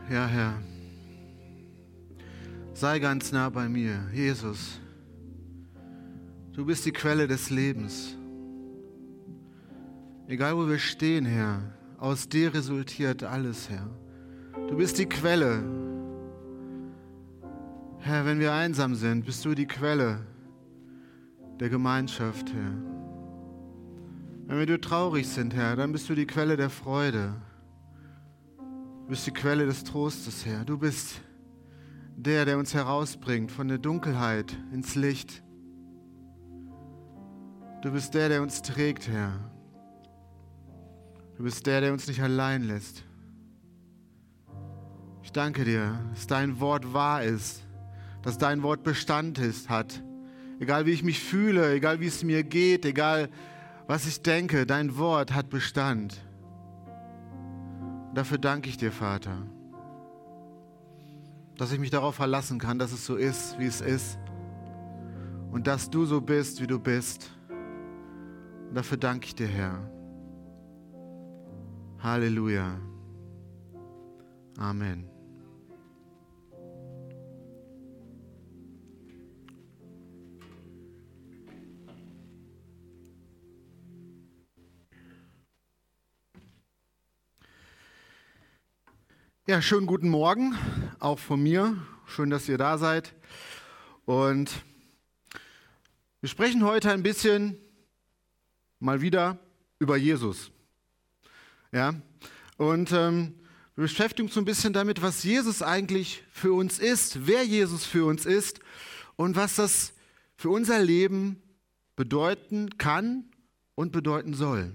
Ja, Herr, sei ganz nah bei mir. Jesus, du bist die Quelle des Lebens. Egal, wo wir stehen, Herr, aus dir resultiert alles, Herr. Du bist die Quelle. Herr, wenn wir einsam sind, bist du die Quelle der Gemeinschaft, Herr. Wenn wir traurig sind, Herr, dann bist du die Quelle der Freude. Du bist die Quelle des Trostes, Herr. Du bist der uns herausbringt von der Dunkelheit ins Licht. Du bist der uns trägt, Herr. Du bist der uns nicht allein lässt. Ich danke dir, dass dein Wort wahr ist, dass dein Wort Bestand hat. Egal wie ich mich fühle, egal wie es mir geht, egal was ich denke, dein Wort hat Bestand. Und dafür danke ich dir, Vater, dass ich mich darauf verlassen kann, dass es so ist, wie es ist. Und dass du so bist, wie du bist. Und dafür danke ich dir, Herr. Halleluja. Amen. Ja, schönen guten Morgen, auch von mir. Schön, dass ihr da seid. Und wir sprechen heute ein bisschen mal wieder über Jesus. Ja, und wir beschäftigen uns so ein bisschen damit, was Jesus eigentlich für uns ist, wer Jesus für uns ist und was das für unser Leben bedeuten kann und bedeuten soll.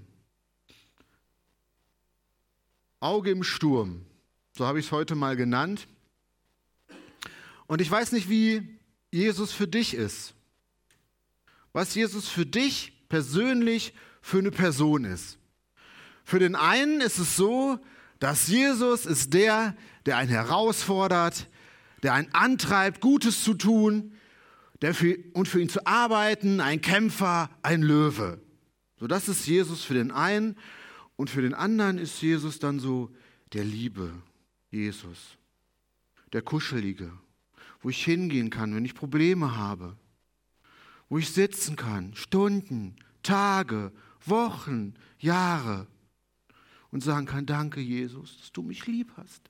Auge im Sturm. So habe ich es heute mal genannt. Und ich weiß nicht, wie Jesus für dich ist. Was Jesus für dich persönlich für eine Person ist. Für den einen ist es so, dass Jesus ist der einen herausfordert, der einen antreibt, Gutes zu tun, und für ihn zu arbeiten, ein Kämpfer, ein Löwe. So, das ist Jesus für den einen. Und für den anderen ist Jesus dann so der Liebe. Jesus, der Kuschelige, wo ich hingehen kann, wenn ich Probleme habe, wo ich sitzen kann, Stunden, Tage, Wochen, Jahre und sagen kann, danke Jesus, dass du mich lieb hast.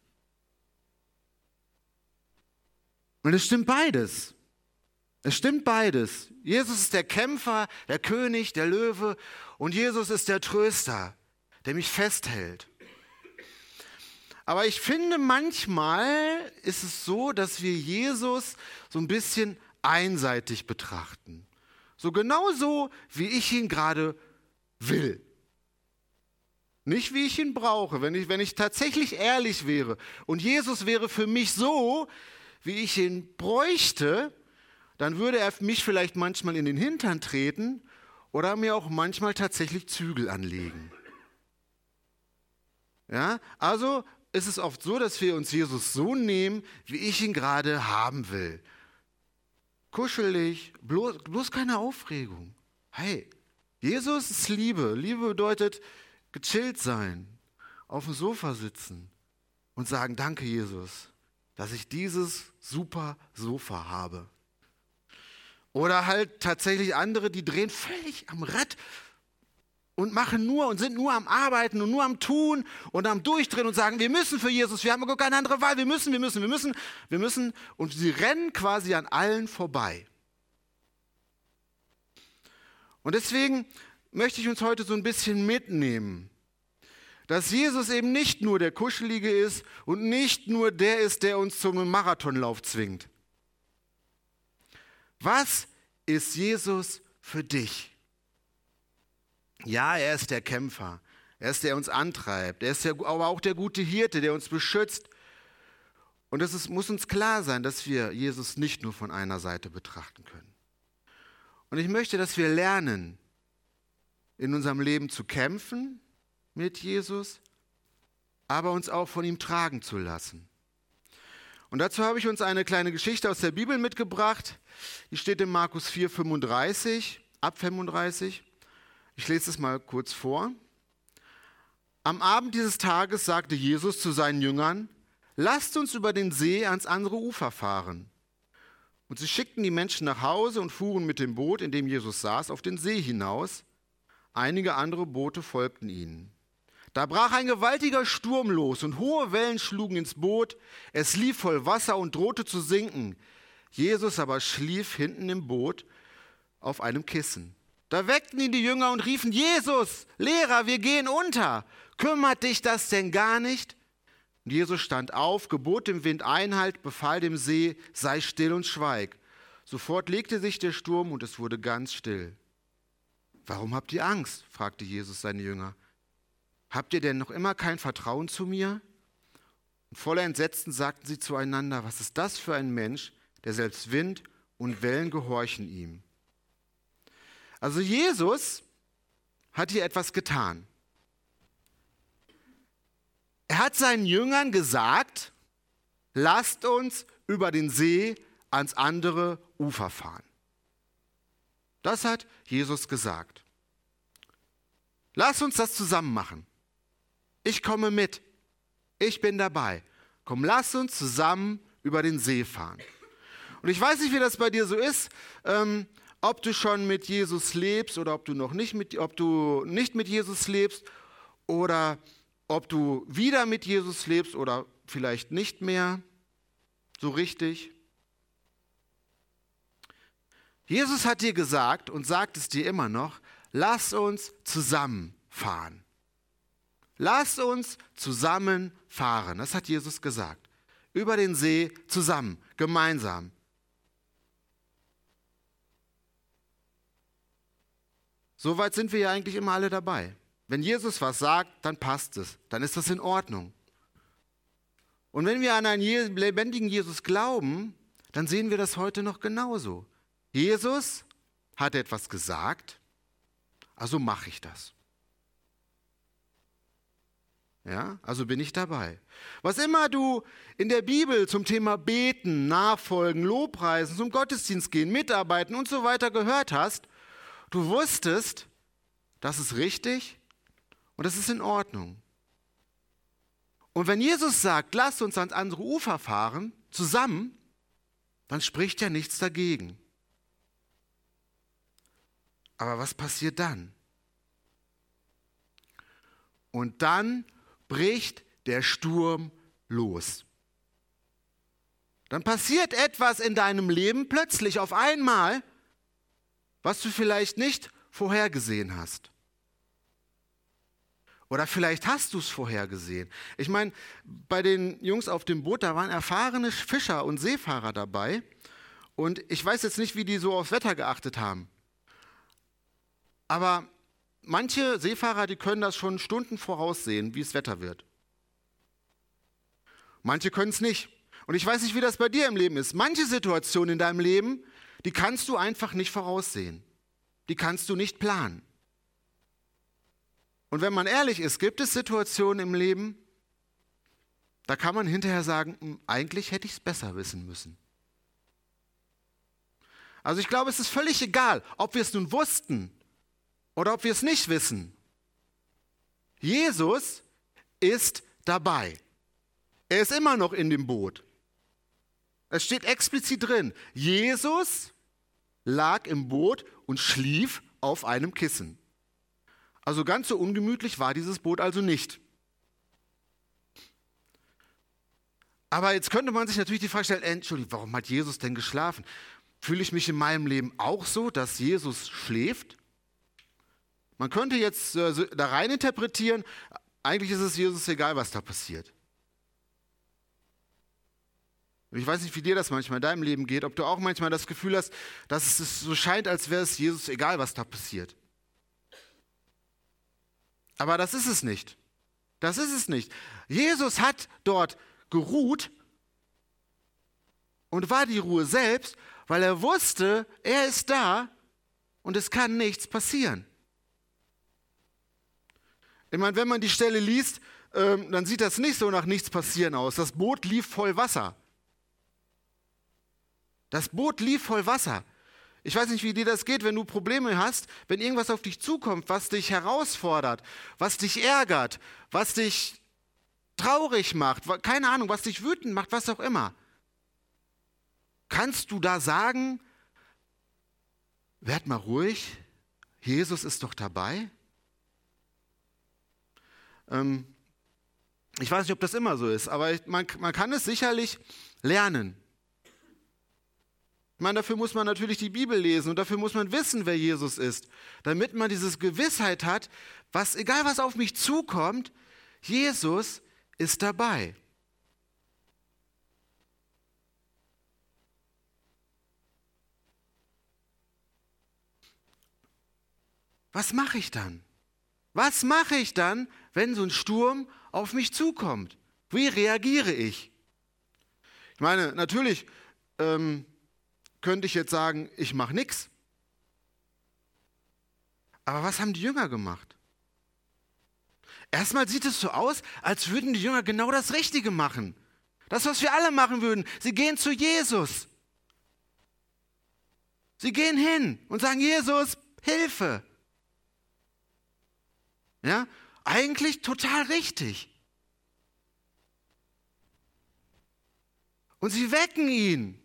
Und es stimmt beides. Es stimmt beides. Jesus ist der Kämpfer, der König, der Löwe und Jesus ist der Tröster, der mich festhält. Aber ich finde, manchmal ist es so, dass wir Jesus so ein bisschen einseitig betrachten. So genauso, wie ich ihn gerade will. Nicht, wie ich ihn brauche. Wenn ich tatsächlich ehrlich wäre und Jesus wäre für mich so, wie ich ihn bräuchte, dann würde er mich vielleicht manchmal in den Hintern treten oder mir auch manchmal tatsächlich Zügel anlegen. Ja, also ist es oft so, dass wir uns Jesus so nehmen, wie ich ihn gerade haben will. Kuschelig, bloß keine Aufregung. Hey, Jesus ist Liebe. Liebe bedeutet gechillt sein, auf dem Sofa sitzen und sagen, danke Jesus, dass ich dieses super Sofa habe. Oder halt tatsächlich andere, die drehen völlig am Rad und sind nur am Arbeiten und nur am Tun und am Durchdrehen und sagen, wir müssen für Jesus, wir haben gar keine andere Wahl, wir müssen. Und sie rennen quasi an allen vorbei. Und deswegen möchte ich uns heute so ein bisschen mitnehmen, dass Jesus eben nicht nur der Kuschelige ist und nicht nur der ist, der uns zum Marathonlauf zwingt. Was ist Jesus für dich? Ja, er ist der Kämpfer, er ist der, der uns antreibt, er ist aber auch der gute Hirte, der uns beschützt. Und muss uns klar sein, dass wir Jesus nicht nur von einer Seite betrachten können. Und ich möchte, dass wir lernen, in unserem Leben zu kämpfen mit Jesus, aber uns auch von ihm tragen zu lassen. Und dazu habe ich uns eine kleine Geschichte aus der Bibel mitgebracht. Die steht in Markus 4, 35, ab 35. Ich lese es mal kurz vor. Am Abend dieses Tages sagte Jesus zu seinen Jüngern, lasst uns über den See ans andere Ufer fahren. Und sie schickten die Menschen nach Hause und fuhren mit dem Boot, in dem Jesus saß, auf den See hinaus. Einige andere Boote folgten ihnen. Da brach ein gewaltiger Sturm los und hohe Wellen schlugen ins Boot. Es lief voll Wasser und drohte zu sinken. Jesus aber schlief hinten im Boot auf einem Kissen. Da weckten ihn die Jünger und riefen: Jesus, Lehrer, wir gehen unter. Kümmert dich das denn gar nicht? Und Jesus stand auf, gebot dem Wind Einhalt, befahl dem See: sei still und schweig. Sofort legte sich der Sturm und es wurde ganz still. Warum habt ihr Angst? Fragte Jesus seine Jünger. Habt ihr denn noch immer kein Vertrauen zu mir? Und voller Entsetzen sagten sie zueinander: was ist das für ein Mensch, der selbst Wind und Wellen gehorchen ihm? Also Jesus hat hier etwas getan. Er hat seinen Jüngern gesagt: lasst uns über den See ans andere Ufer fahren. Das hat Jesus gesagt. Lasst uns das zusammen machen. Ich komme mit. Ich bin dabei. Komm, lass uns zusammen über den See fahren. Und ich weiß nicht, wie das bei dir so ist, ob du schon mit Jesus lebst oder ob du nicht mit Jesus lebst oder ob du wieder mit Jesus lebst oder vielleicht nicht mehr so richtig. Jesus hat dir gesagt und sagt es dir immer noch: lass uns zusammen fahren. Lass uns zusammen fahren. Das hat Jesus gesagt. Über den See zusammen, gemeinsam. Soweit sind wir ja eigentlich immer alle dabei. Wenn Jesus was sagt, dann passt es. Dann ist das in Ordnung. Und wenn wir an einen lebendigen Jesus glauben, dann sehen wir das heute noch genauso. Jesus hat etwas gesagt, also mache ich das. Ja, also bin ich dabei. Was immer du in der Bibel zum Thema Beten, Nachfolgen, Lobpreisen, zum Gottesdienst gehen, Mitarbeiten und so weiter gehört hast, du wusstest, das ist richtig und das ist in Ordnung. Und wenn Jesus sagt, lasst uns ans andere Ufer fahren, zusammen, dann spricht ja nichts dagegen. Aber was passiert dann? Und dann bricht der Sturm los. Dann passiert etwas in deinem Leben plötzlich auf einmal, was du vielleicht nicht vorhergesehen hast. Oder vielleicht hast du es vorhergesehen. Ich meine, bei den Jungs auf dem Boot, da waren erfahrene Fischer und Seefahrer dabei. Und ich weiß jetzt nicht, wie die so aufs Wetter geachtet haben. Aber manche Seefahrer, die können das schon Stunden voraussehen, wie das Wetter wird. Manche können es nicht. Und ich weiß nicht, wie das bei dir im Leben ist. Manche Situationen in deinem Leben, die kannst du einfach nicht voraussehen. Die kannst du nicht planen. Und wenn man ehrlich ist, gibt es Situationen im Leben, da kann man hinterher sagen, eigentlich hätte ich es besser wissen müssen. Also ich glaube, es ist völlig egal, ob wir es nun wussten oder ob wir es nicht wissen. Jesus ist dabei. Er ist immer noch in dem Boot. Es steht explizit drin, Jesus lag im Boot und schlief auf einem Kissen. Also ganz so ungemütlich war dieses Boot also nicht. Aber jetzt könnte man sich natürlich die Frage stellen, Entschuldigung, warum hat Jesus denn geschlafen? Fühle ich mich in meinem Leben auch so, dass Jesus schläft? Man könnte jetzt da rein interpretieren, eigentlich ist es Jesus egal, was da passiert. Ich weiß nicht, wie dir das manchmal in deinem Leben geht, ob du auch manchmal das Gefühl hast, dass es so scheint, als wäre es Jesus egal, was da passiert. Aber das ist es nicht. Das ist es nicht. Jesus hat dort geruht und war die Ruhe selbst, weil er wusste, er ist da und es kann nichts passieren. Ich meine, wenn man die Stelle liest, dann sieht das nicht so nach nichts passieren aus. Das Boot lief voll Wasser. Das Boot lief voll Wasser. Ich weiß nicht, wie dir das geht, wenn du Probleme hast, wenn irgendwas auf dich zukommt, was dich herausfordert, was dich ärgert, was dich traurig macht, keine Ahnung, was dich wütend macht, was auch immer, kannst du da sagen, werd mal ruhig, Jesus ist doch dabei? Ich weiß nicht, ob das immer so ist, aber man kann es sicherlich lernen. Ich meine, dafür muss man natürlich die Bibel lesen und dafür muss man wissen, wer Jesus ist, damit man diese Gewissheit hat, egal was auf mich zukommt, Jesus ist dabei. Was mache ich dann? Was mache ich dann, wenn so ein Sturm auf mich zukommt? Wie reagiere ich? Ich meine, natürlich könnte ich jetzt sagen, ich mache nichts. Aber was haben die Jünger gemacht? Erstmal sieht es so aus, als würden die Jünger genau das Richtige machen. Das, was wir alle machen würden. Sie gehen zu Jesus. Sie gehen hin und sagen, Jesus, Hilfe. Ja, eigentlich total richtig. Und sie wecken ihn.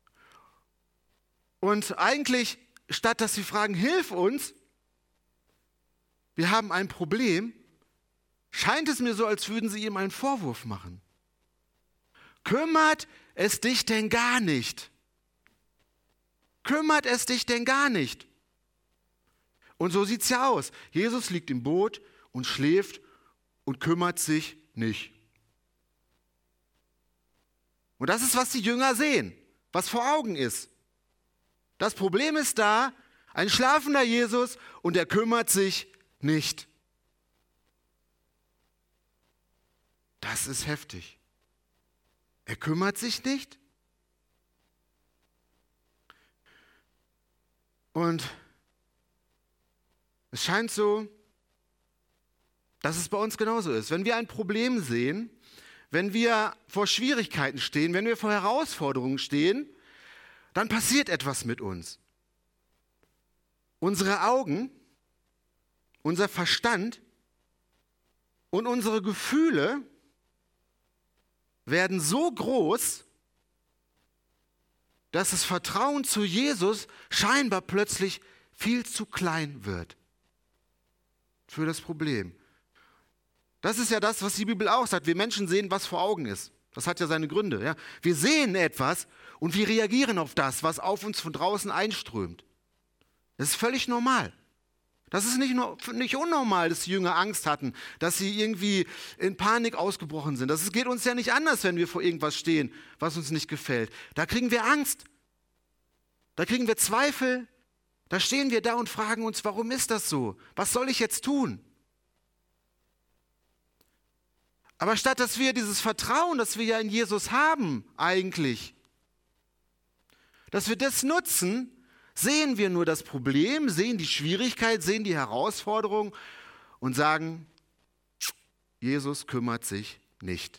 Und eigentlich, statt dass sie fragen, hilf uns, wir haben ein Problem, scheint es mir so, als würden sie ihm einen Vorwurf machen. Kümmert es dich denn gar nicht? Kümmert es dich denn gar nicht? Und so sieht es ja aus. Jesus liegt im Boot und schläft und kümmert sich nicht. Und das ist, was die Jünger sehen, was vor Augen ist. Das Problem ist da, ein schlafender Jesus und er kümmert sich nicht. Das ist heftig. Er kümmert sich nicht. Und es scheint so, dass es bei uns genauso ist. Wenn wir ein Problem sehen, wenn wir vor Schwierigkeiten stehen, wenn wir vor Herausforderungen stehen, dann passiert etwas mit uns. Unsere Augen, unser Verstand und unsere Gefühle werden so groß, dass das Vertrauen zu Jesus scheinbar plötzlich viel zu klein wird für das Problem. Das ist ja das, was die Bibel auch sagt. Wir Menschen sehen, was vor Augen ist. Das hat ja seine Gründe. Ja? Wir sehen etwas und wir reagieren auf das, was auf uns von draußen einströmt. Das ist völlig normal. Das ist nicht unnormal, dass die Jünger Angst hatten, dass sie irgendwie in Panik ausgebrochen sind. Das geht uns ja nicht anders, wenn wir vor irgendwas stehen, was uns nicht gefällt. Da kriegen wir Angst. Da kriegen wir Zweifel. Da stehen wir da und fragen uns, warum ist das so? Was soll ich jetzt tun? Aber statt dass wir dieses Vertrauen, das wir ja in Jesus haben eigentlich, dass wir das nutzen, sehen wir nur das Problem, sehen die Schwierigkeit, sehen die Herausforderung und sagen, Jesus kümmert sich nicht.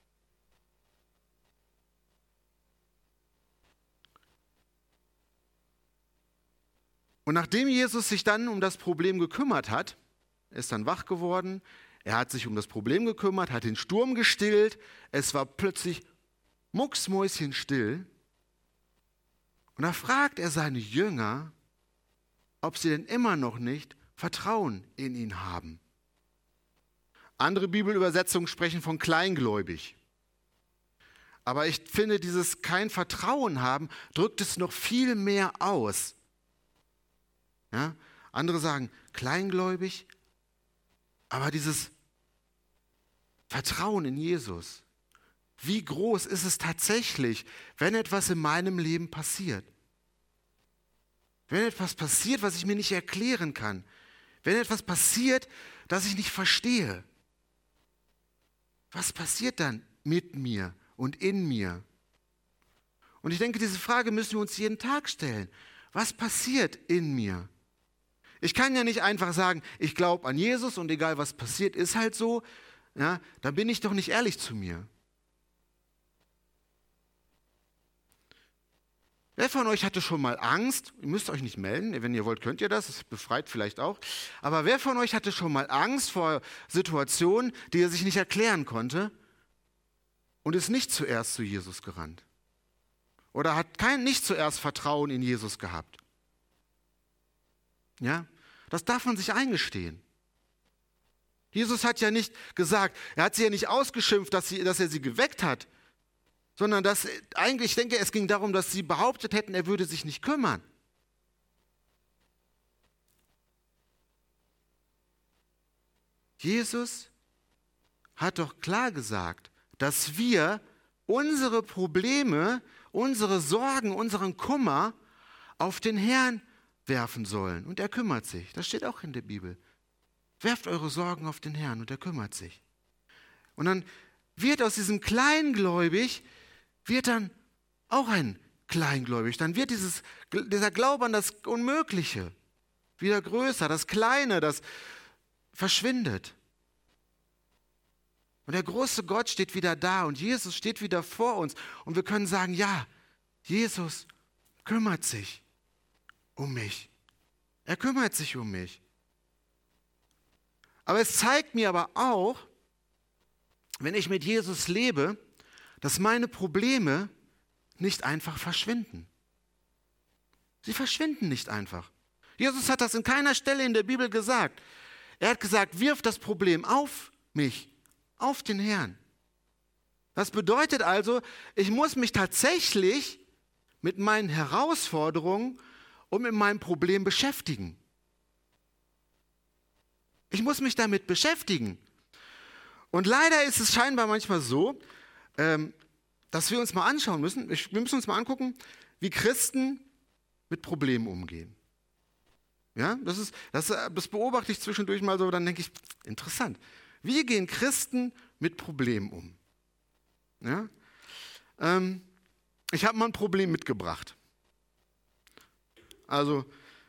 Und nachdem Jesus sich dann um das Problem gekümmert hat, ist dann wach geworden, er hat sich um das Problem gekümmert, hat den Sturm gestillt, es war plötzlich mucksmäuschenstill. Und da fragt er seine Jünger, ob sie denn immer noch nicht Vertrauen in ihn haben. Andere Bibelübersetzungen sprechen von kleingläubig. Aber ich finde, dieses kein Vertrauen haben, drückt es noch viel mehr aus. Ja? Andere sagen kleingläubig, aber dieses Vertrauen in Jesus, wie groß ist es tatsächlich, wenn etwas in meinem Leben passiert? Wenn etwas passiert, was ich mir nicht erklären kann. Wenn etwas passiert, das ich nicht verstehe. Was passiert dann mit mir und in mir? Und ich denke, diese Frage müssen wir uns jeden Tag stellen. Was passiert in mir? Ich kann ja nicht einfach sagen, ich glaube an Jesus und egal was passiert, ist halt so. Ja, da bin ich doch nicht ehrlich zu mir. Wer von euch hatte schon mal Angst? Ihr müsst euch nicht melden, wenn ihr wollt, könnt ihr das, das befreit vielleicht auch. Aber wer von euch hatte schon mal Angst vor Situationen, die er sich nicht erklären konnte? und ist nicht zuerst zu Jesus gerannt. Oder hat nicht zuerst Vertrauen in Jesus gehabt. Ja, das darf man sich eingestehen. Jesus hat ja nicht gesagt, er hat sie ja nicht ausgeschimpft, dass er sie geweckt hat, sondern ich denke, es ging darum, dass sie behauptet hätten, er würde sich nicht kümmern. Jesus hat doch klar gesagt, dass wir unsere Probleme, unsere Sorgen, unseren Kummer auf den Herrn werfen sollen. Und er kümmert sich. Das steht auch in der Bibel. Werft eure Sorgen auf den Herrn und er kümmert sich. Und dann wird aus diesem Kleingläubig, wird dann auch ein Kleingläubig. Dann wird dieser Glaube an das Unmögliche wieder größer. Das Kleine, das verschwindet. Und der große Gott steht wieder da und Jesus steht wieder vor uns. Und wir können sagen, ja, Jesus kümmert sich um mich. Er kümmert sich um mich. Aber es zeigt mir aber auch, wenn ich mit Jesus lebe, dass meine Probleme nicht einfach verschwinden. Sie verschwinden nicht einfach. Jesus hat das in keiner Stelle in der Bibel gesagt. Er hat gesagt, wirf das Problem auf mich, auf den Herrn. Das bedeutet also, ich muss mich tatsächlich mit meinen Herausforderungen und mit meinem Problem beschäftigen. Ich muss mich damit beschäftigen. Und leider ist es scheinbar manchmal so, dass wir uns mal anschauen müssen, wir müssen uns mal angucken, wie Christen mit Problemen umgehen. Ja, das beobachte ich zwischendurch mal so, dann denke ich, interessant. Wie gehen Christen mit Problemen um? Ja? Ich habe mal ein Problem mitgebracht. Also,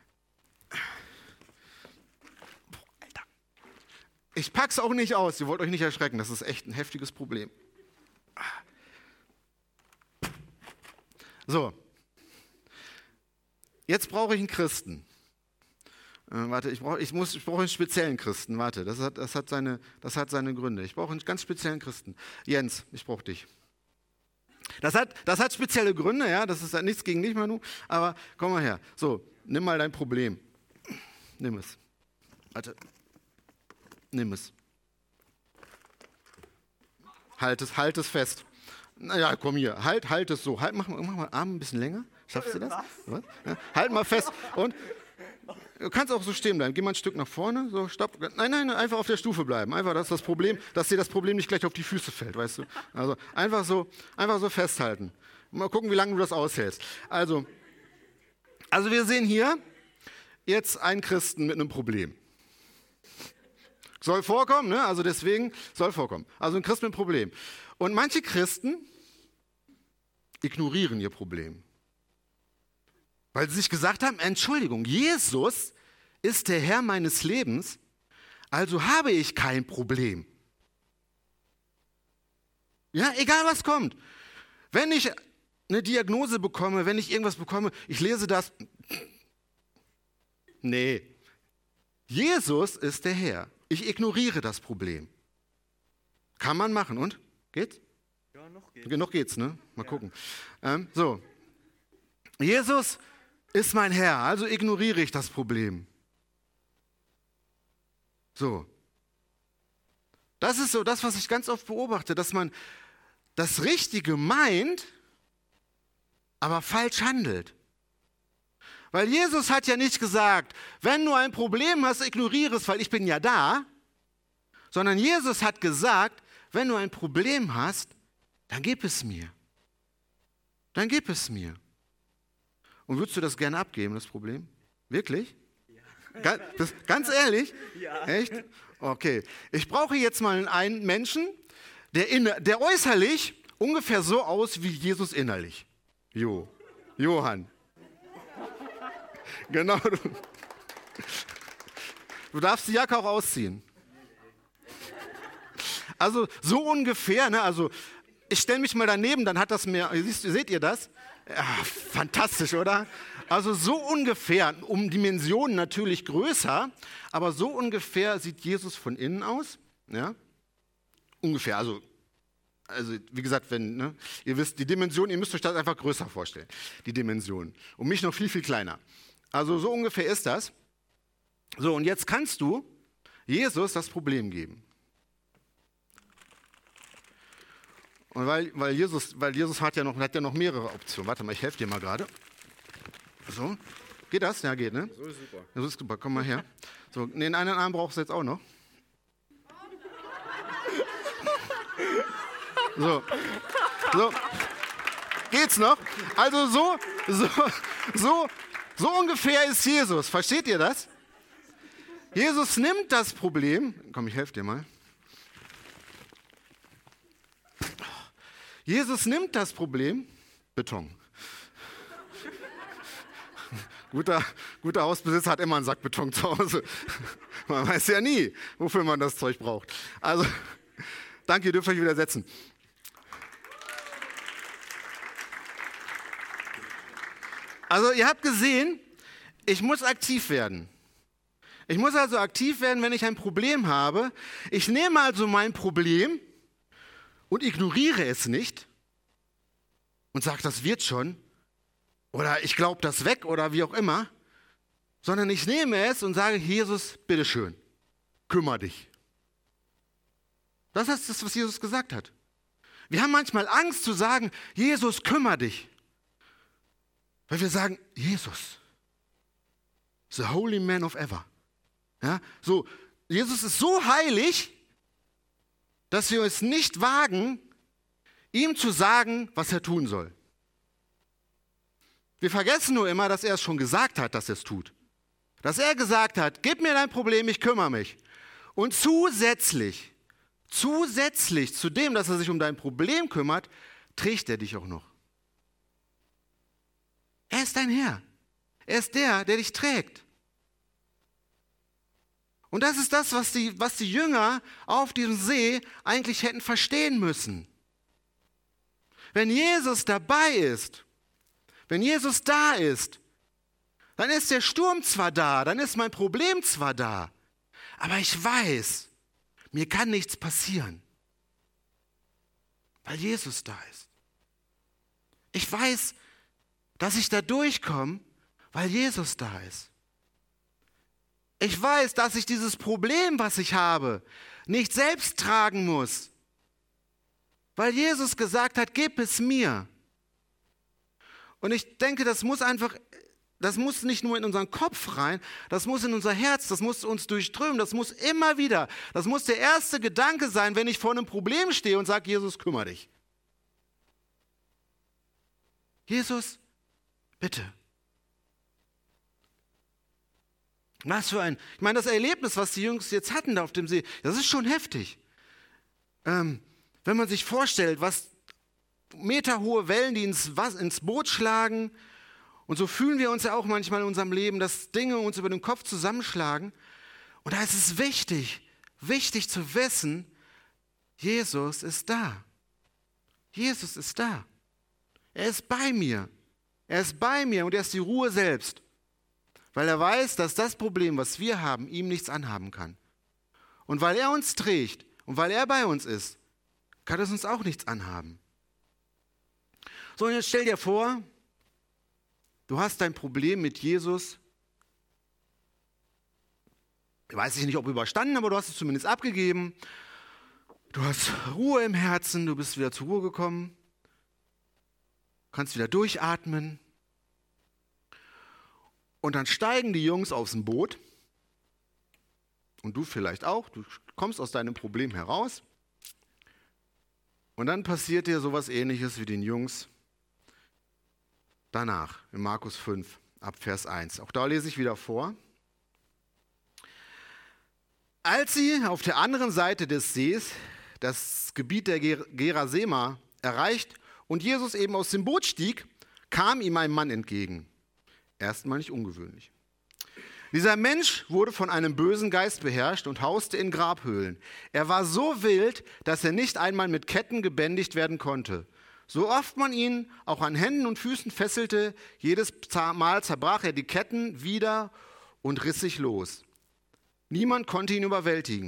Alter, ich pack's auch nicht aus, ihr wollt euch nicht erschrecken, das ist echt ein heftiges Problem. So, jetzt brauche ich einen Christen. Warte, ich brauche einen speziellen Christen. Warte, das hat seine Gründe. Ich brauche einen ganz speziellen Christen. Jens, ich brauche dich. Das hat spezielle Gründe, ja, das ist nichts gegen dich, Manu, aber komm mal her. So, nimm mal dein Problem. Nimm es. Warte. Nimm es. Halt es fest. Naja, komm hier, halt es so. Mach mal Arm ein bisschen länger. Schaffst du das? Was? Ja, halt mal fest. Und du kannst auch so stehen bleiben. Geh mal ein Stück nach vorne. So, stopp. Nein, einfach auf der Stufe bleiben. Einfach, dass dir das Problem nicht gleich auf die Füße fällt, weißt du? Also einfach so festhalten. Mal gucken, wie lange du das aushältst. Also wir sehen hier jetzt einen Christen mit einem Problem. Soll vorkommen, ne? Also deswegen soll vorkommen. Also ein Christ mit einem Problem. Und manche Christen ignorieren ihr Problem. Weil sie sich gesagt haben, Entschuldigung, Jesus ist der Herr meines Lebens, also habe ich kein Problem. Ja, egal was kommt. Wenn ich eine Diagnose bekomme, wenn ich irgendwas bekomme, ich lese das. Nee, Jesus ist der Herr. Ich ignoriere das Problem. Kann man machen, und? Geht's? Ja, noch geht's, ne? Mal gucken. So, Jesus ist mein Herr, also ignoriere ich das Problem. So. Das ist so das, was ich ganz oft beobachte, dass man das Richtige meint, aber falsch handelt. Weil Jesus hat ja nicht gesagt, wenn du ein Problem hast, ignoriere es, weil ich bin ja da. Sondern Jesus hat gesagt, wenn du ein Problem hast, dann gib es mir. Dann gib es mir. Und würdest du das gerne abgeben, das Problem? Wirklich? Ja. Ganz ehrlich? Ja. Echt? Okay. Ich brauche jetzt mal einen Menschen, der äußerlich ungefähr so aus wie Jesus innerlich. Johann. Genau. Du darfst die Jacke auch ausziehen. Also so ungefähr, ne? Also ich stelle mich mal daneben, dann hat das mehr, seht ihr das? Ja, fantastisch, oder? Also so ungefähr, um Dimensionen natürlich größer, aber so ungefähr sieht Jesus von innen aus. Ja? Ungefähr, also Also wie gesagt, ihr wisst, die Dimension, ihr müsst euch das einfach größer vorstellen, die Dimension. Und mich noch viel, viel kleiner. Also so ungefähr ist das. So, und jetzt kannst du Jesus das Problem geben. Und weil Jesus hat ja noch mehrere Optionen. Warte mal, ich helfe dir mal gerade. So, geht das? Ja, geht, ne? So ist super. Das ist super, komm mal her. So, den einen Arm brauchst du jetzt auch noch. So, geht's noch? Also so ungefähr ist Jesus. Versteht ihr das? Jesus nimmt das Problem. Komm, ich helfe dir mal. Jesus nimmt das Problem. Beton. Guter Hausbesitzer hat immer einen Sack Beton zu Hause. Man weiß ja nie, wofür man das Zeug braucht. Also, danke, ihr dürft euch wieder setzen. Also ihr habt gesehen, ich muss aktiv werden. Ich muss also aktiv werden, wenn ich ein Problem habe. Ich nehme also mein Problem und ignoriere es nicht und sage, das wird schon oder ich glaube das weg oder wie auch immer, sondern ich nehme es und sage, Jesus, bitteschön, kümmere dich. Das ist das, was Jesus gesagt hat. Wir haben manchmal Angst zu sagen, Jesus, kümmere dich. Weil wir sagen, Jesus, the holy man of ever. Ja, so, Jesus ist so heilig, dass wir es nicht wagen, ihm zu sagen, was er tun soll. Wir vergessen nur immer, dass er es schon gesagt hat, dass er es tut. Dass er gesagt hat, gib mir dein Problem, ich kümmere mich. Und zusätzlich zu dem, dass er sich um dein Problem kümmert, trägt er dich auch noch. Er ist dein Herr. Er ist der dich trägt. Und das ist das, was die Jünger auf diesem See eigentlich hätten verstehen müssen. Wenn Jesus dabei ist, wenn Jesus da ist, dann ist der Sturm zwar da, dann ist mein Problem zwar da, aber ich weiß, mir kann nichts passieren, weil Jesus da ist. Ich weiß, dass ich da durchkomme, weil Jesus da ist. Ich weiß, dass ich dieses Problem, was ich habe, nicht selbst tragen muss, weil Jesus gesagt hat, gib es mir. Und ich denke, das muss nicht nur in unseren Kopf rein, das muss in unser Herz, das muss uns durchströmen, das muss immer wieder, das muss der erste Gedanke sein, wenn ich vor einem Problem stehe und sage, Jesus, kümmere dich. Jesus, bitte. Ich meine, das Erlebnis, was die Jungs jetzt hatten da auf dem See, das ist schon heftig. Wenn man sich vorstellt, was meterhohe Wellen, die ins Boot schlagen, und so fühlen wir uns ja auch manchmal in unserem Leben, dass Dinge uns über den Kopf zusammenschlagen. Und da ist es wichtig zu wissen, Jesus ist da. Jesus ist da. Er ist bei mir. Er ist bei mir und er ist die Ruhe selbst. Weil er weiß, dass das Problem, was wir haben, ihm nichts anhaben kann. Und weil er uns trägt und weil er bei uns ist, kann es uns auch nichts anhaben. So, und jetzt stell dir vor, du hast dein Problem mit Jesus. Ich weiß nicht, ob überstanden, aber du hast es zumindest abgegeben. Du hast Ruhe im Herzen, du bist wieder zur Ruhe gekommen. Kannst wieder durchatmen. Und dann steigen die Jungs aus dem Boot. Und du vielleicht auch. Du kommst aus deinem Problem heraus. Und dann passiert dir sowas Ähnliches wie den Jungs danach, in Markus 5, ab Vers 1. Auch da lese ich wieder vor. Als sie auf der anderen Seite des Sees das Gebiet der Gerasema erreicht und Jesus eben aus dem Boot stieg, kam ihm ein Mann entgegen. Erstmal nicht ungewöhnlich. Dieser Mensch wurde von einem bösen Geist beherrscht und hauste in Grabhöhlen. Er war so wild, dass er nicht einmal mit Ketten gebändigt werden konnte. So oft man ihn auch an Händen und Füßen fesselte, jedes Mal zerbrach er die Ketten wieder und riss sich los. Niemand konnte ihn überwältigen.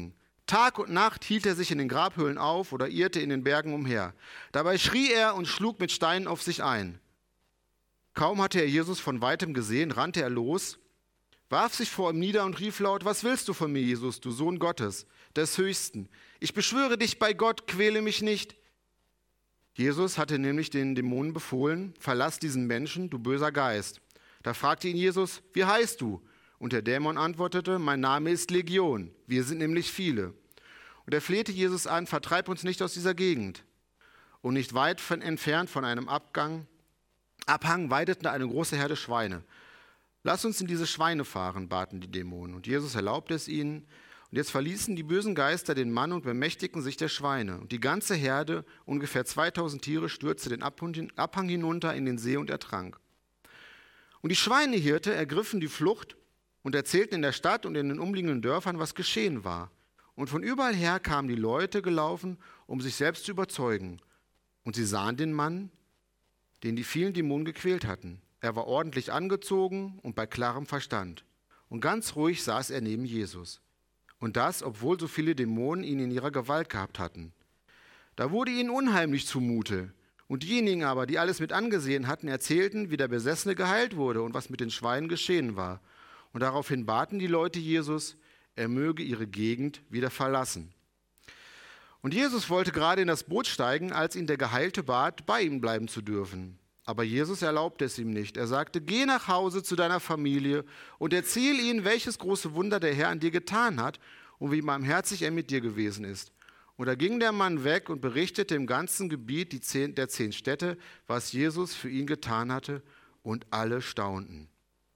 Tag und Nacht hielt er sich in den Grabhöhlen auf oder irrte in den Bergen umher. Dabei schrie er und schlug mit Steinen auf sich ein. Kaum hatte er Jesus von weitem gesehen, rannte er los, warf sich vor ihm nieder und rief laut: Was willst du von mir, Jesus, du Sohn Gottes, des Höchsten? Ich beschwöre dich bei Gott, quäle mich nicht. Jesus hatte nämlich den Dämonen befohlen: Verlass diesen Menschen, du böser Geist. Da fragte ihn Jesus: Wie heißt du? Und der Dämon antwortete: Mein Name ist Legion, wir sind nämlich viele. Und er flehte Jesus an: Vertreib uns nicht aus dieser Gegend. Und nicht weit entfernt von einem Abhang weideten eine große Herde Schweine. Lass uns in diese Schweine fahren, baten die Dämonen. Und Jesus erlaubte es ihnen. Und jetzt verließen die bösen Geister den Mann und bemächtigten sich der Schweine. Und die ganze Herde, ungefähr 2000 Tiere, stürzte den Abhang hinunter in den See und ertrank. Und die Schweinehirte ergriffen die Flucht und erzählten in der Stadt und in den umliegenden Dörfern, was geschehen war. Und von überall her kamen die Leute gelaufen, um sich selbst zu überzeugen. Und sie sahen den Mann, den die vielen Dämonen gequält hatten. Er war ordentlich angezogen und bei klarem Verstand. Und ganz ruhig saß er neben Jesus. Und das, obwohl so viele Dämonen ihn in ihrer Gewalt gehabt hatten. Da wurde ihnen unheimlich zumute. Und diejenigen aber, die alles mit angesehen hatten, erzählten, wie der Besessene geheilt wurde und was mit den Schweinen geschehen war. Und daraufhin baten die Leute Jesus, er möge ihre Gegend wieder verlassen. Und Jesus wollte gerade in das Boot steigen, als ihn der Geheilte bat, bei ihm bleiben zu dürfen. Aber Jesus erlaubte es ihm nicht. Er sagte: Geh nach Hause zu deiner Familie und erzähl ihnen, welches große Wunder der Herr an dir getan hat und wie barmherzig er mit dir gewesen ist. Und da ging der Mann weg und berichtete im ganzen Gebiet der 10 Städte, was Jesus für ihn getan hatte, und alle staunten.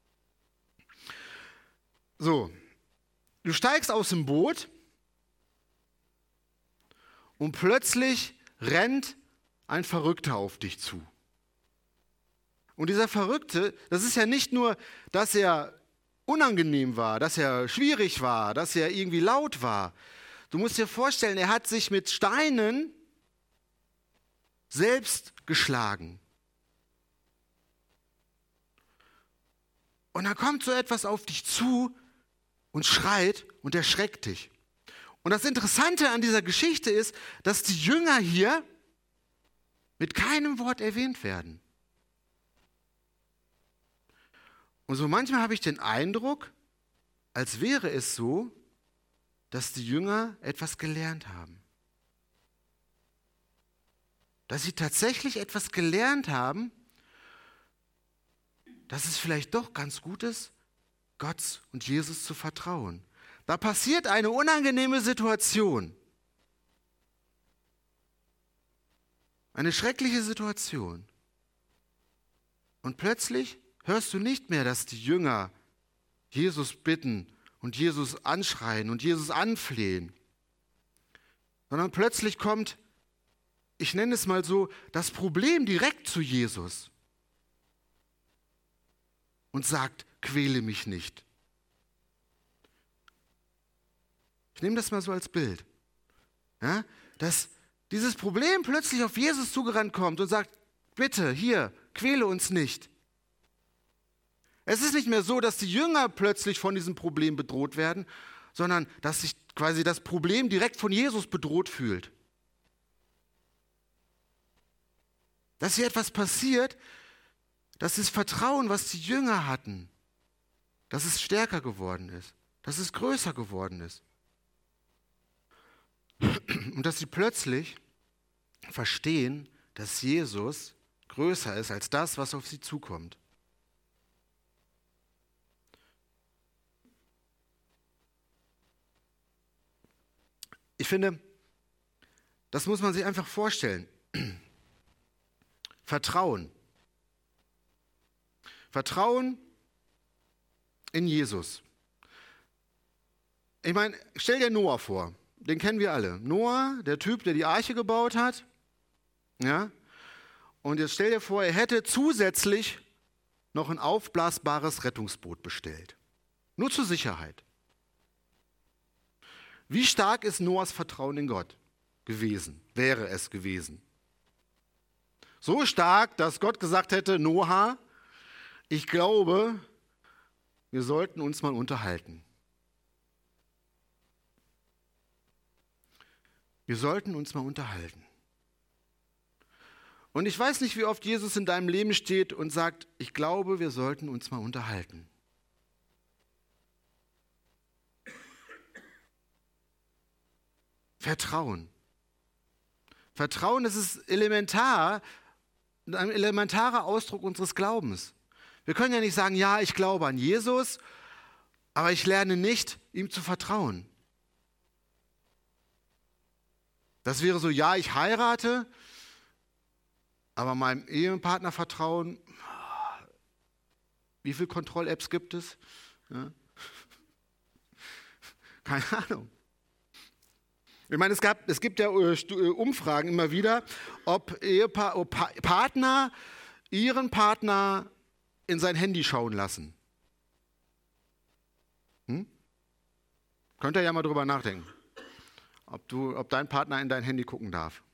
So, du steigst aus dem Boot und plötzlich rennt ein Verrückter auf dich zu. Und dieser Verrückte, das ist ja nicht nur, dass er unangenehm war, dass er schwierig war, dass er irgendwie laut war. Du musst dir vorstellen, er hat sich mit Steinen selbst geschlagen. Und dann kommt so etwas auf dich zu und schreit und erschreckt dich. Und das Interessante an dieser Geschichte ist, dass die Jünger hier mit keinem Wort erwähnt werden. Und so manchmal habe ich den Eindruck, als wäre es so, dass die Jünger etwas gelernt haben. Dass sie tatsächlich etwas gelernt haben, dass es vielleicht doch ganz gut ist, Gott und Jesus zu vertrauen. Da passiert eine unangenehme Situation. Eine schreckliche Situation. Und plötzlich hörst du nicht mehr, dass die Jünger Jesus bitten und Jesus anschreien und Jesus anflehen, sondern plötzlich kommt, ich nenne es mal so, das Problem direkt zu Jesus und sagt: Quäle mich nicht. Ich nehme das mal so als Bild, ja, dass dieses Problem plötzlich auf Jesus zugerannt kommt und sagt: Bitte, hier, quäle uns nicht. Es ist nicht mehr so, dass die Jünger plötzlich von diesem Problem bedroht werden, sondern dass sich quasi das Problem direkt von Jesus bedroht fühlt. Dass hier etwas passiert, dass das Vertrauen, was die Jünger hatten, dass es stärker geworden ist, dass es größer geworden ist. Und dass sie plötzlich verstehen, dass Jesus größer ist als das, was auf sie zukommt. Ich finde, das muss man sich einfach vorstellen. Vertrauen. Vertrauen in Jesus. Ich meine, stell dir Noah vor. Den kennen wir alle. Noah, der Typ, der die Arche gebaut hat. Ja? Und jetzt stell dir vor, er hätte zusätzlich noch ein aufblasbares Rettungsboot bestellt. Nur zur Sicherheit. Wie stark ist Noahs Vertrauen in Gott gewesen? Wäre es gewesen? So stark, dass Gott gesagt hätte: Noah, ich glaube, wir sollten uns mal unterhalten. Wir sollten uns mal unterhalten. Und ich weiß nicht, wie oft Jesus in deinem Leben steht und sagt, ich glaube, wir sollten uns mal unterhalten. Vertrauen. Vertrauen, das ist elementar, ein elementarer Ausdruck unseres Glaubens. Wir können ja nicht sagen, ja, ich glaube an Jesus, aber ich lerne nicht, ihm zu vertrauen. Das wäre so, ja, ich heirate, aber meinem Ehepartner vertrauen. Wie viele Kontroll-Apps gibt es? Ja. Keine Ahnung. Ich meine, es gibt ja Umfragen immer wieder, ob Partner ihren Partner in sein Handy schauen lassen. Könnt ihr ja mal drüber nachdenken, ob dein Partner in dein Handy gucken darf.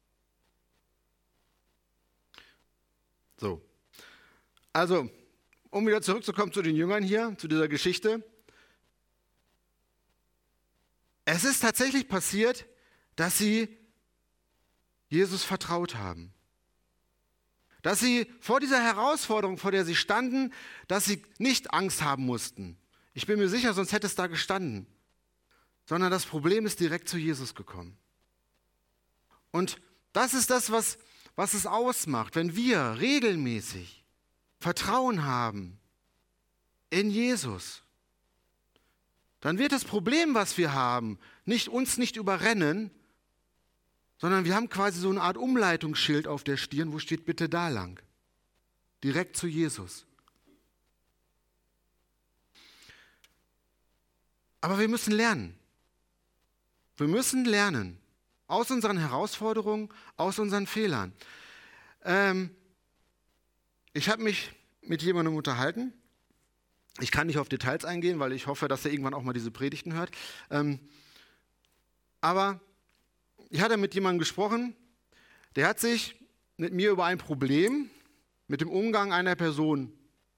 So. Also, um wieder zurückzukommen zu den Jüngern hier, zu dieser Geschichte. Es ist tatsächlich passiert, dass sie Jesus vertraut haben. Dass sie vor dieser Herausforderung, vor der sie standen, dass sie nicht Angst haben mussten. Ich bin mir sicher, sonst hätte es da gestanden. Sondern das Problem ist direkt zu Jesus gekommen. Und das ist das, was es ausmacht, wenn wir regelmäßig Vertrauen haben in Jesus. Dann wird das Problem, was wir haben, uns nicht überrennen, sondern wir haben quasi so eine Art Umleitungsschild auf der Stirn, wo steht bitte da lang. Direkt zu Jesus. Aber wir müssen lernen. Wir müssen lernen. Aus unseren Herausforderungen, aus unseren Fehlern. Ich habe mich mit jemandem unterhalten. Ich kann nicht auf Details eingehen, weil ich hoffe, dass er irgendwann auch mal diese Predigten hört. Aber ich hatte mit jemandem gesprochen, der hat sich mit mir über ein Problem mit dem Umgang einer Person,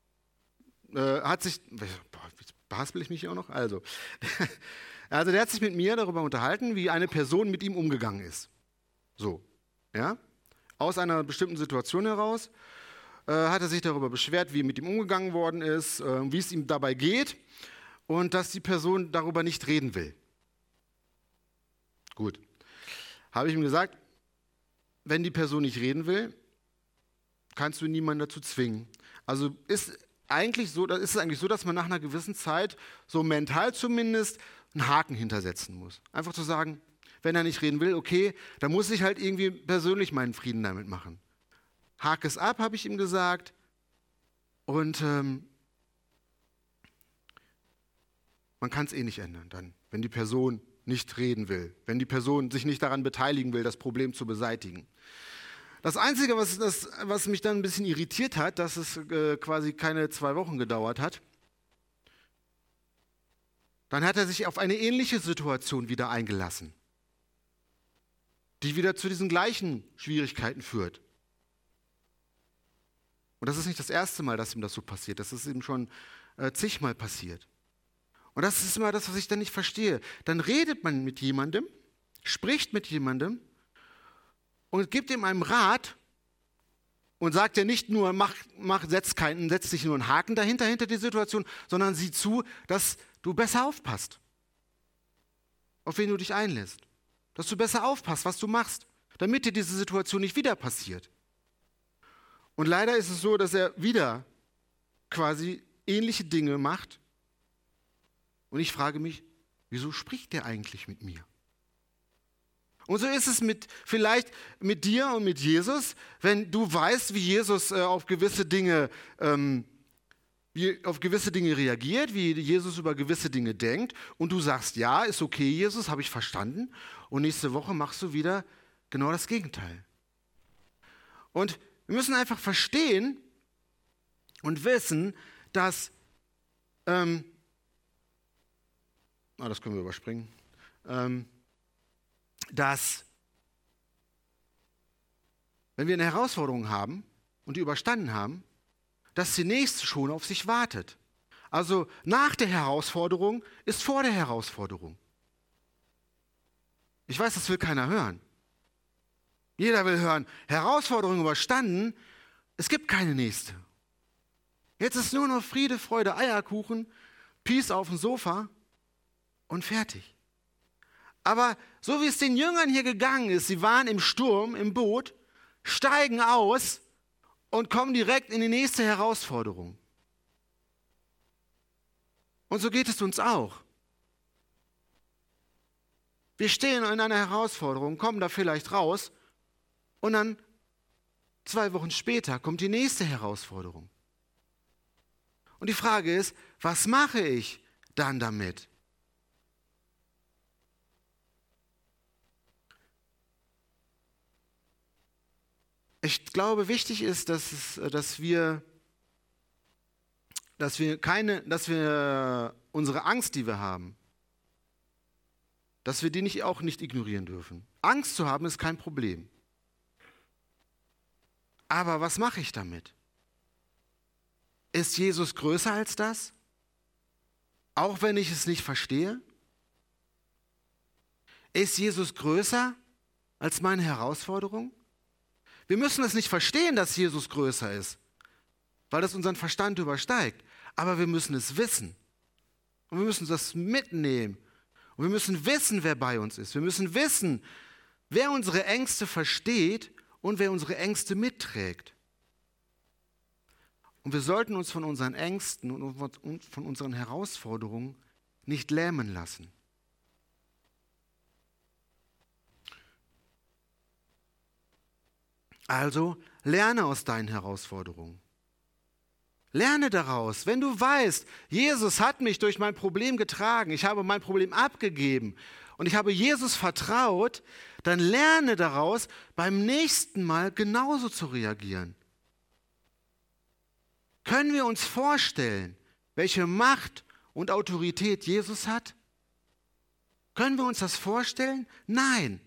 behaspel ich mich hier auch noch? Also der hat sich mit mir darüber unterhalten, wie eine Person mit ihm umgegangen ist. So, ja, aus einer bestimmten Situation heraus. Hat er sich darüber beschwert, wie mit ihm umgegangen worden ist, wie es ihm dabei geht und dass die Person darüber nicht reden will. Gut. Habe ich ihm gesagt, wenn die Person nicht reden will, kannst du niemanden dazu zwingen. Also ist es eigentlich so, dass man nach einer gewissen Zeit, so mental zumindest, einen Haken hintersetzen muss. Einfach zu sagen, wenn er nicht reden will, okay, dann muss ich halt irgendwie persönlich meinen Frieden damit machen. Hake es ab, habe ich ihm gesagt. Und man kann es eh nicht ändern dann, wenn die Person nicht reden will, wenn die Person sich nicht daran beteiligen will, das Problem zu beseitigen. Das Einzige, was mich dann ein bisschen irritiert hat, dass es quasi keine 2 Wochen gedauert hat, dann hat er sich auf eine ähnliche Situation wieder eingelassen, die wieder zu diesen gleichen Schwierigkeiten führt. Und das ist nicht das erste Mal, dass ihm das so passiert. Das ist ihm schon zigmal passiert. Und das ist immer das, was ich dann nicht verstehe. Dann redet man mit jemandem, spricht mit jemandem und gibt ihm einen Rat und sagt ja nicht nur, setz nicht nur einen Haken hinter die Situation, sondern sieh zu, dass du besser aufpasst, auf wen du dich einlässt. Dass du besser aufpasst, was du machst, damit dir diese Situation nicht wieder passiert. Und leider ist es so, dass er wieder quasi ähnliche Dinge macht. Und ich frage mich, wieso spricht der eigentlich mit mir? Und so ist es vielleicht mit dir und mit Jesus, wenn du weißt, wie Jesus auf gewisse Dinge reagiert, wie Jesus über gewisse Dinge denkt und du sagst, ja, ist okay, Jesus, habe ich verstanden. Und nächste Woche machst du wieder genau das Gegenteil. Und wir müssen einfach verstehen und wissen, dass, das können wir überspringen, dass, wenn wir eine Herausforderung haben und die überstanden haben, dass die nächste schon auf sich wartet. Also nach der Herausforderung ist vor der Herausforderung. Ich weiß, das will keiner hören. Jeder will hören, Herausforderung überstanden, es gibt keine nächste. Jetzt ist nur noch Friede, Freude, Eierkuchen, Peace auf dem Sofa und fertig. Aber so wie es den Jüngern hier gegangen ist, sie waren im Sturm, im Boot, steigen aus und kommen direkt in die nächste Herausforderung. Und so geht es uns auch. Wir stehen in einer Herausforderung, kommen da vielleicht raus und dann 2 Wochen später kommt die nächste Herausforderung. Und die Frage ist, was mache ich dann damit? Ich glaube, wichtig ist, dass wir unsere Angst, die wir haben, dass wir die auch nicht ignorieren dürfen. Angst zu haben ist kein Problem. Aber was mache ich damit? Ist Jesus größer als das? Auch wenn ich es nicht verstehe? Ist Jesus größer als meine Herausforderung? Wir müssen es nicht verstehen, dass Jesus größer ist, weil das unseren Verstand übersteigt. Aber wir müssen es wissen. Und wir müssen das mitnehmen. Und wir müssen wissen, wer bei uns ist. Wir müssen wissen, wer unsere Ängste versteht und wer unsere Ängste mitträgt. Und wir sollten uns von unseren Ängsten und von unseren Herausforderungen nicht lähmen lassen. Also lerne aus deinen Herausforderungen. Lerne daraus. Wenn du weißt, Jesus hat mich durch mein Problem getragen, ich habe mein Problem abgegeben und ich habe Jesus vertraut, dann lerne daraus, beim nächsten Mal genauso zu reagieren. Können wir uns vorstellen, welche Macht und Autorität Jesus hat? Können wir uns das vorstellen? Nein.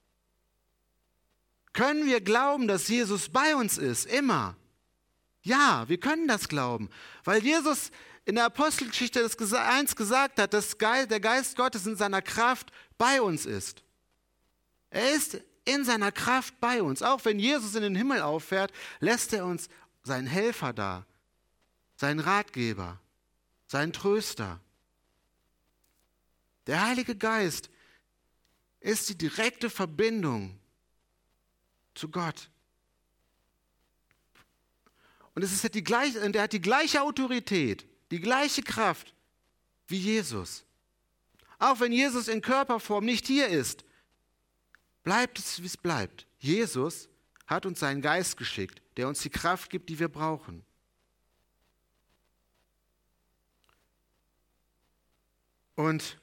Können wir glauben, dass Jesus bei uns ist? Immer. Ja, wir können das glauben, weil Jesus in der Apostelgeschichte 1 gesagt hat, dass der Geist Gottes in seiner Kraft bei uns ist. Er ist in seiner Kraft bei uns. Auch wenn Jesus in den Himmel auffährt, lässt er uns seinen Helfer da, seinen Ratgeber, seinen Tröster. Der Heilige Geist ist die direkte Verbindung zu Gott. Und er hat die gleiche Autorität, die gleiche Kraft wie Jesus. Auch wenn Jesus in Körperform nicht hier ist, bleibt es, wie es bleibt. Jesus hat uns seinen Geist geschickt, der uns die Kraft gibt, die wir brauchen. Und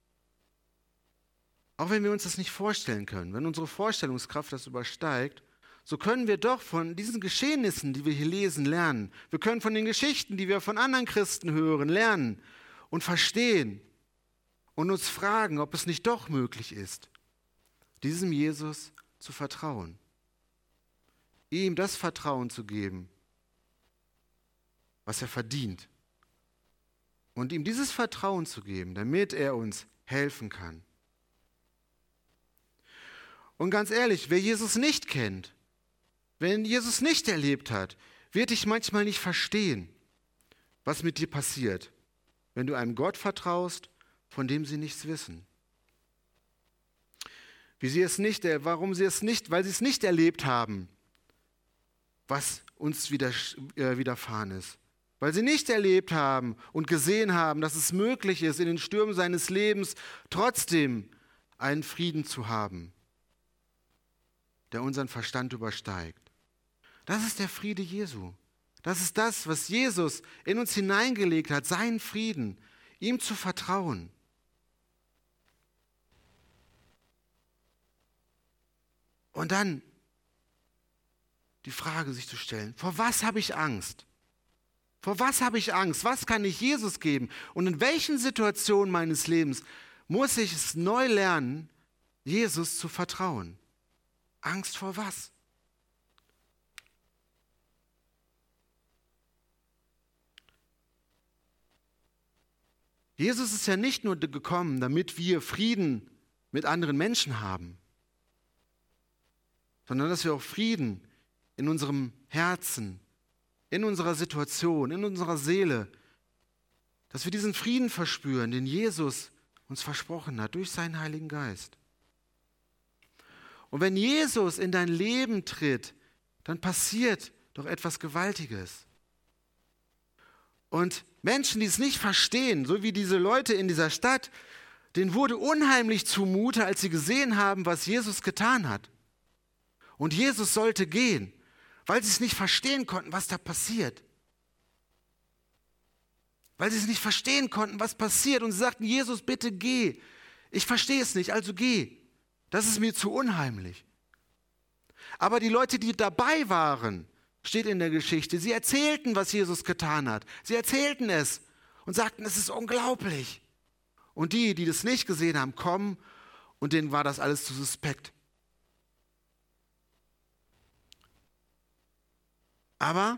auch wenn wir uns das nicht vorstellen können, wenn unsere Vorstellungskraft das übersteigt, so können wir doch von diesen Geschehnissen, die wir hier lesen, lernen. Wir können von den Geschichten, die wir von anderen Christen hören, lernen und verstehen und uns fragen, ob es nicht doch möglich ist, diesem Jesus zu vertrauen. Ihm das Vertrauen zu geben, was er verdient. Und ihm dieses Vertrauen zu geben, damit er uns helfen kann. Und ganz ehrlich, wer Jesus nicht kennt, wer Jesus nicht erlebt hat, wird dich manchmal nicht verstehen, was mit dir passiert, wenn du einem Gott vertraust, von dem sie nichts wissen. Weil sie es nicht erlebt haben, was uns widerfahren ist. Weil sie nicht erlebt haben und gesehen haben, dass es möglich ist, in den Stürmen seines Lebens trotzdem einen Frieden zu haben, der unseren Verstand übersteigt. Das ist der Friede Jesu. Das ist das, was Jesus in uns hineingelegt hat, seinen Frieden, ihm zu vertrauen. Und dann die Frage sich zu stellen, vor was habe ich Angst? Vor was habe ich Angst? Was kann ich Jesus geben? Und in welchen Situationen meines Lebens muss ich es neu lernen, Jesus zu vertrauen? Angst vor was? Jesus ist ja nicht nur gekommen, damit wir Frieden mit anderen Menschen haben, sondern dass wir auch Frieden in unserem Herzen, in unserer Situation, in unserer Seele, dass wir diesen Frieden verspüren, den Jesus uns versprochen hat durch seinen Heiligen Geist. Und wenn Jesus in dein Leben tritt, dann passiert doch etwas Gewaltiges. Und Menschen, die es nicht verstehen, so wie diese Leute in dieser Stadt, denen wurde unheimlich zumute, als sie gesehen haben, was Jesus getan hat. Und Jesus sollte gehen, weil sie es nicht verstehen konnten, was da passiert. Weil sie es nicht verstehen konnten, was passiert. Und sie sagten, Jesus, bitte geh. Ich verstehe es nicht, also geh. Das ist mir zu unheimlich. Aber die Leute, die dabei waren, steht in der Geschichte, sie erzählten, was Jesus getan hat. Sie erzählten es und sagten, es ist unglaublich. Und die das nicht gesehen haben, kommen und denen war das alles zu suspekt. Aber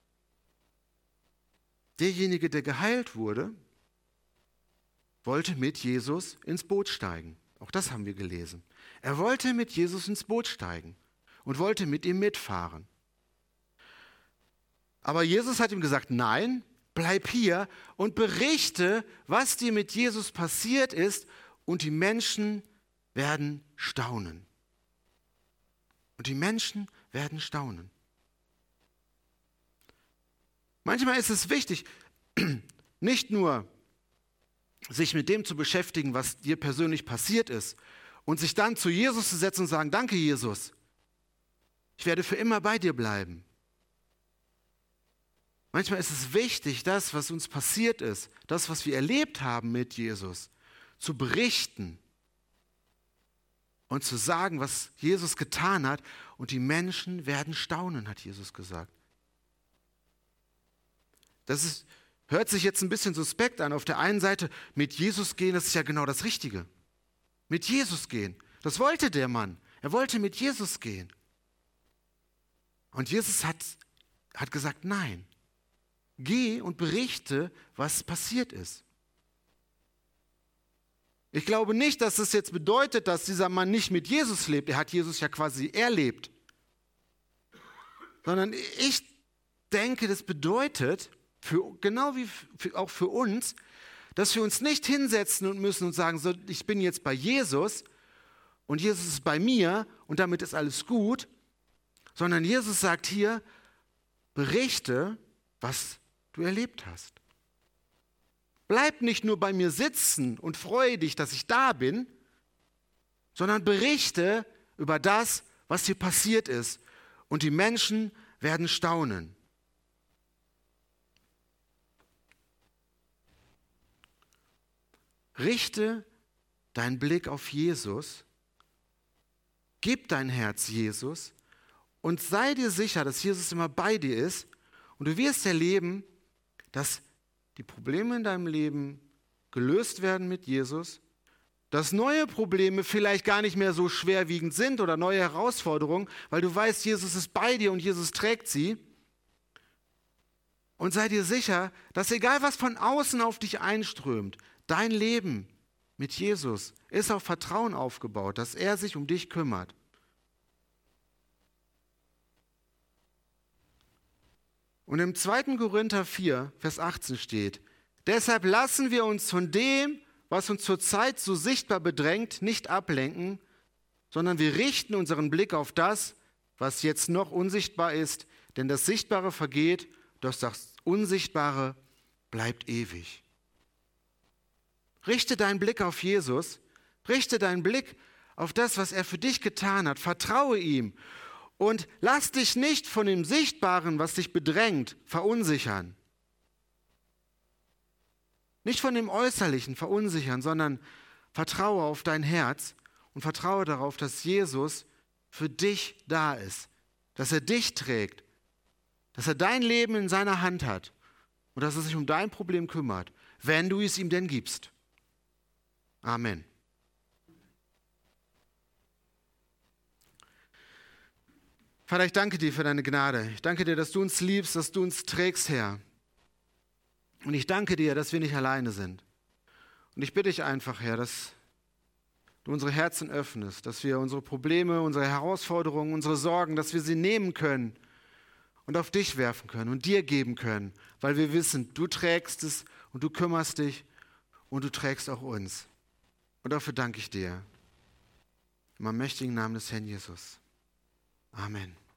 derjenige, der geheilt wurde, wollte mit Jesus ins Boot steigen. Auch das haben wir gelesen. Er wollte mit Jesus ins Boot steigen und wollte mit ihm mitfahren. Aber Jesus hat ihm gesagt, nein, bleib hier und berichte, was dir mit Jesus passiert ist, und die Menschen werden staunen. Und die Menschen werden staunen. Manchmal ist es wichtig, nicht nur sich mit dem zu beschäftigen, was dir persönlich passiert ist, und sich dann zu Jesus zu setzen und sagen, danke Jesus, ich werde für immer bei dir bleiben. Manchmal ist es wichtig, das, was uns passiert ist, das, was wir erlebt haben mit Jesus, zu berichten und zu sagen, was Jesus getan hat, und die Menschen werden staunen, hat Jesus gesagt. Hört sich jetzt ein bisschen suspekt an. Auf der einen Seite, mit Jesus gehen, das ist ja genau das Richtige. Mit Jesus gehen, das wollte der Mann. Er wollte mit Jesus gehen. Und Jesus hat gesagt, nein, geh und berichte, was passiert ist. Ich glaube nicht, dass es jetzt bedeutet, dass dieser Mann nicht mit Jesus lebt. Er hat Jesus ja quasi erlebt. Sondern ich denke, das bedeutet, genau wie auch für uns, dass wir uns nicht hinsetzen und müssen und sagen, so, ich bin jetzt bei Jesus und Jesus ist bei mir und damit ist alles gut, sondern Jesus sagt hier, berichte, was du erlebt hast. Bleib nicht nur bei mir sitzen und freue dich, dass ich da bin, sondern berichte über das, was dir passiert ist, und die Menschen werden staunen. Richte deinen Blick auf Jesus, gib dein Herz Jesus und sei dir sicher, dass Jesus immer bei dir ist, und du wirst erleben, dass die Probleme in deinem Leben gelöst werden mit Jesus, dass neue Probleme vielleicht gar nicht mehr so schwerwiegend sind oder neue Herausforderungen, weil du weißt, Jesus ist bei dir und Jesus trägt sie. Und sei dir sicher, dass egal was von außen auf dich einströmt, dein Leben mit Jesus ist auf Vertrauen aufgebaut, dass er sich um dich kümmert. Und im 2. Korinther 4, Vers 18 steht, deshalb lassen wir uns von dem, was uns zurzeit so sichtbar bedrängt, nicht ablenken, sondern wir richten unseren Blick auf das, was jetzt noch unsichtbar ist, denn das Sichtbare vergeht, doch das Unsichtbare bleibt ewig. Richte deinen Blick auf Jesus, richte deinen Blick auf das, was er für dich getan hat, vertraue ihm und lass dich nicht von dem Sichtbaren, was dich bedrängt, verunsichern. Nicht von dem Äußerlichen verunsichern, sondern vertraue auf dein Herz und vertraue darauf, dass Jesus für dich da ist, dass er dich trägt, dass er dein Leben in seiner Hand hat und dass er sich um dein Problem kümmert, wenn du es ihm denn gibst. Amen. Vater, ich danke dir für deine Gnade. Ich danke dir, dass du uns liebst, dass du uns trägst, Herr. Und ich danke dir, dass wir nicht alleine sind. Und ich bitte dich einfach, Herr, dass du unsere Herzen öffnest, dass wir unsere Probleme, unsere Herausforderungen, unsere Sorgen, dass wir sie nehmen können und auf dich werfen können und dir geben können, weil wir wissen, du trägst es und du kümmerst dich und du trägst auch uns. Und dafür danke ich dir. Im mächtigen Namen des Herrn Jesus. Amen.